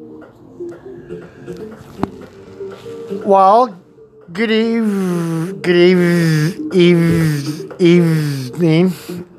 Well, evening.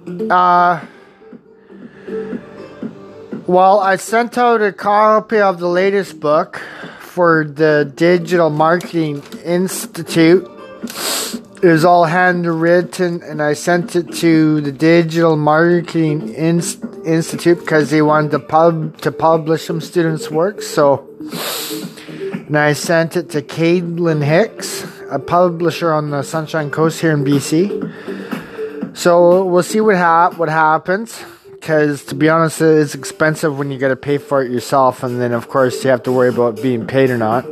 Well, I sent out a copy of the latest book for the Digital Marketing Institute. It was all handwritten, and I sent it to the Digital Marketing Institute because they wanted to publish some students' work. So, and I sent it to Caitlin Hicks, a publisher on the Sunshine Coast here in BC. So we'll see what happens. Because, to be honest, it's expensive when you got to pay for it yourself. And then, of course, you have to worry about being paid or not.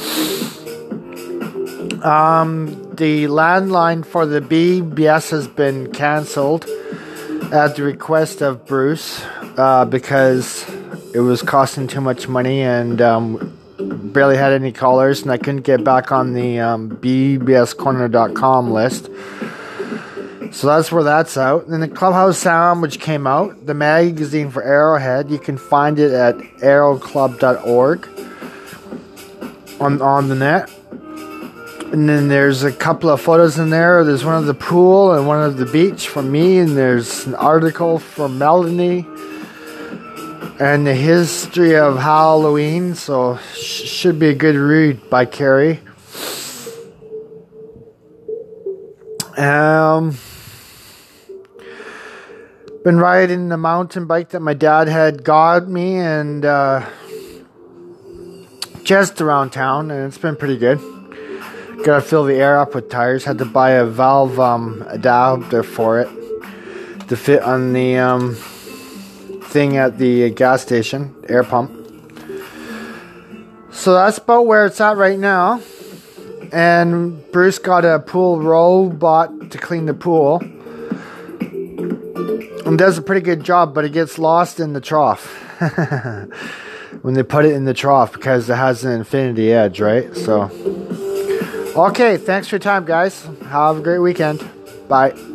The landline for the BBS has been cancelled at the request of Bruce. Because it was costing too much money and barely had any callers. And I couldn't get back on the bbscorner.com list. So that's where that's out. And then the Clubhouse Sandwich came out, the magazine for Arrowhead. You can find it at arrowclub.org on the net. And then there's a couple of photos in there. There's one of the pool and one of the beach from me. And there's an article from Melanie and the history of Halloween. So should be a good read by Carrie. Been riding the mountain bike that my dad had got me and just around town, and it's been pretty good. Gotta fill the air up with tires. Had to buy a valve adapter for it to fit on the thing at the gas station, air pump. So that's about where it's at right now. And Bruce got a pool robot to clean the pool. And does a pretty good job, but it gets lost in the trough. When they put it in the trough because it has an infinity edge, right? So, okay, thanks for your time, guys. Have a great weekend. Bye.